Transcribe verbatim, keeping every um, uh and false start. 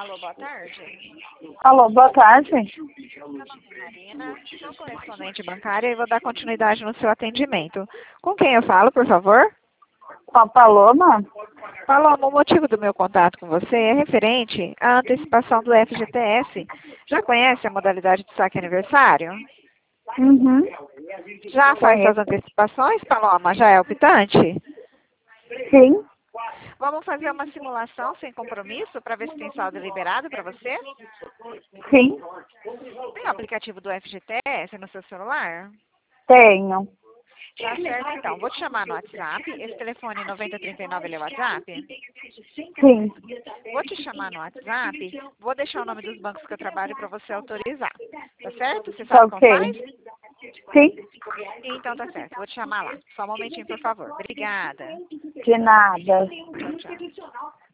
Alô, boa tarde. Alô, boa tarde. Meu nome é Marina, sou correspondente bancária e vou dar continuidade no seu atendimento. Com quem eu falo, por favor? Com a Paloma? Paloma, o motivo do meu contato com você é referente à antecipação do F G T S. Já conhece a modalidade de saque aniversário? Uhum. Já faz suas Conheço. antecipações, Paloma? Já é optante? Sim, Vamos fazer uma simulação sem compromisso para ver se tem saldo liberado para você? sim, Tem o aplicativo do F G T S no seu celular? tenho. Tá certo, então. Vou te chamar no WhatsApp. Esse telefone noventa trinta e nove ele é o WhatsApp? Sim, Vou te chamar no WhatsApp. Vou deixar o nome dos bancos que eu trabalho para você autorizar. Tá certo? Você tá sabe como faz? ok. Sim, Então tá certo. Vou te chamar lá. Só um momentinho, por favor. Obrigada. de nada. Tchau, tchau.